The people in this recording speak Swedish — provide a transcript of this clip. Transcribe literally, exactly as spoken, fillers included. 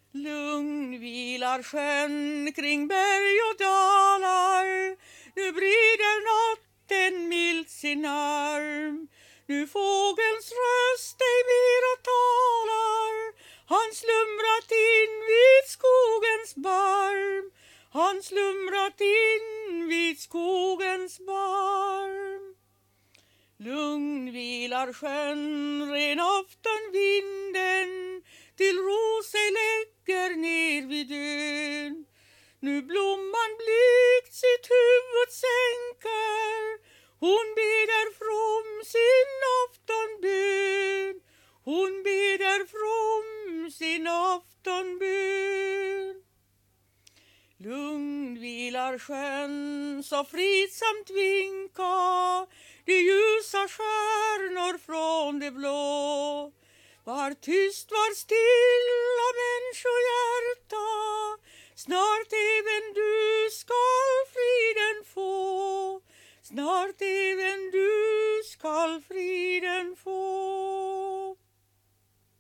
Lugn vilar sjön kring berg och dalar. Nu brider natten milt sin arm. Nu fågelns röst ej mera talar. Han slumrat in vid skogens barm. Han slumrat in vid skogens barm. Lugn vilar sjön, ren aftonvinden till ro sig lägger ner vid ön. Nu blomman blygt sitt huvud sänker. Hon beder from sin aftonbön. Hon beder from sin aftonbön. Lugn vilar sjön, så fridsamt vinka de ljusa stjärnor från det blå. Var tyst, var stilla människohjärta, snart även du skall friden få. Snart även